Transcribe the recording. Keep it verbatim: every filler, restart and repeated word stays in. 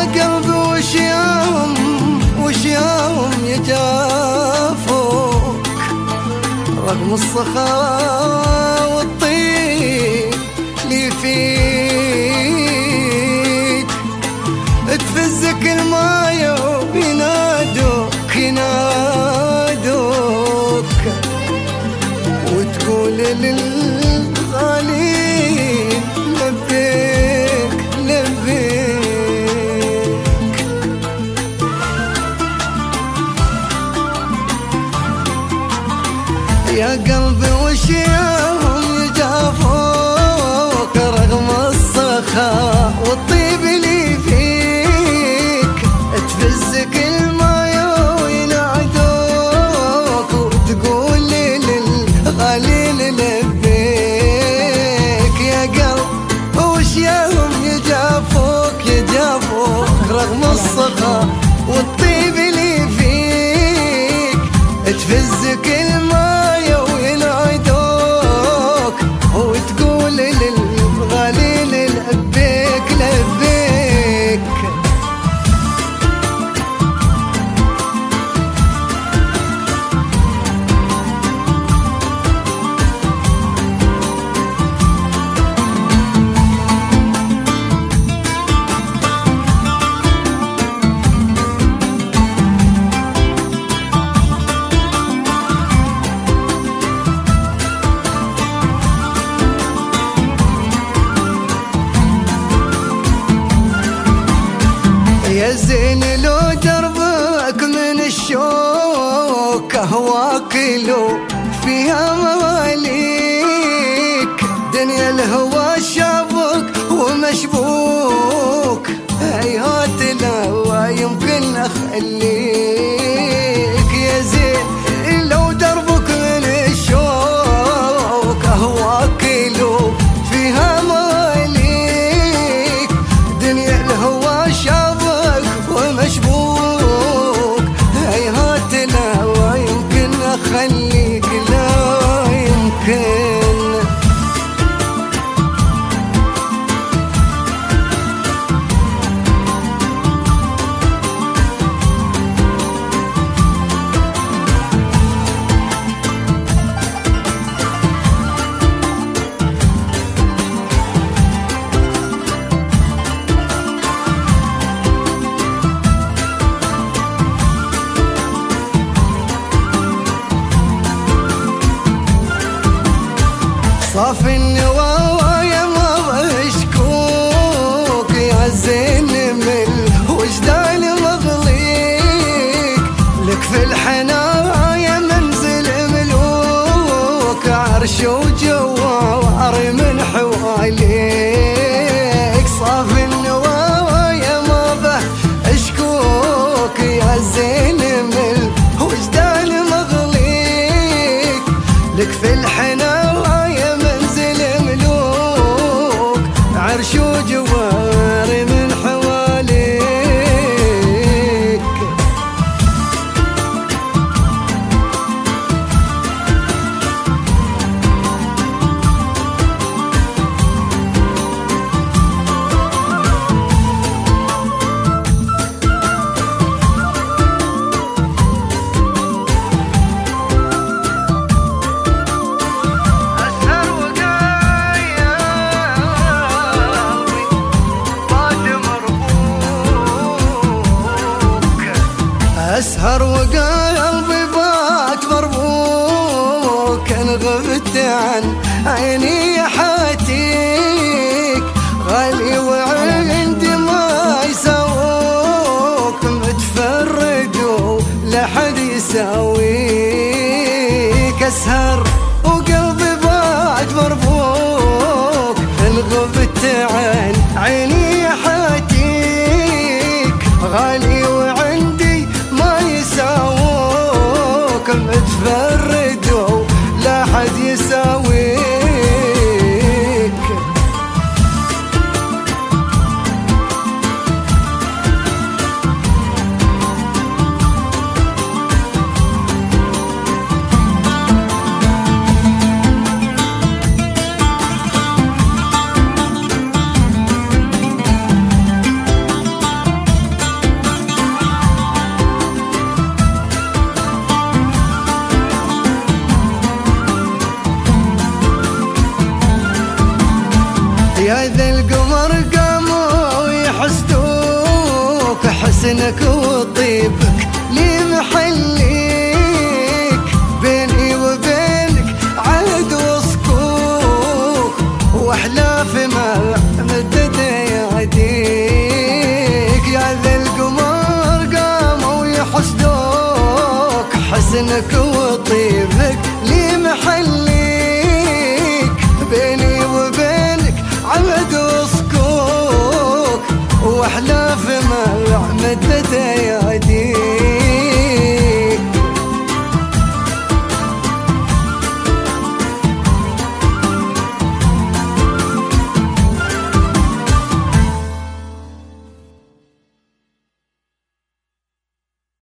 قلبي وش يوم وش يوم يجافوك رغم الصخاء والطيب لي فيك، تفزك المايا وينادوك ينادوك وتقول للغالين لبيك لبيك. يا قلبي وش يوم يجافوك رغم السخاء والطيب لي فيك، تفزك المايا وينادوك وتقول للغالين لبيك. يا قلب وش يوم يجافوك يجافوك رغم السخاء والطيب لي فيك، تفزك المايا وينادوك وتقول للغالين لبيك لبيك. يا زين لو دربك من الشوك اهواك لو فيها مواليك، دنيا الهوى شافك ومشبوك هيهات لا يمكن اخليك. يا زين لو دربك من الشوك اهواك لو فيها مواليك، دنيا الهوى شافك ومشبوك هيهات لا يمكن اخليك لا يمكن. صافي النوايا ما بشكوك يا زين من وجدان مغليك، لك في الحنايا منزل ملوك عرش وجوار من حواليك. صافي النوايا ما بشكوك يا زين من وجدان مغليك، لك في الحنايا منزل ملوك عرش وجوار من حواليك. أسهر وقلبي بات مربوك إن غبت عن عيني حاتيك، غالي وعندي ما يساووك متفرد ولحد يساويك. أسهر وقلبي بات مربوك إن غبت عن عيني حاتيك، غالي وعندي ما يساووك متفرد ولا حد يساويك. حسنك وطيبك لي محليك، بيني وبينك عهد وصكوك، واحلاف ما مدد يديك. يا ذا القمر قاموا يحسدوك، حسنك وطيبك لي محليك، بيني وبينك عهد وصكوك، واحلاف ما مدد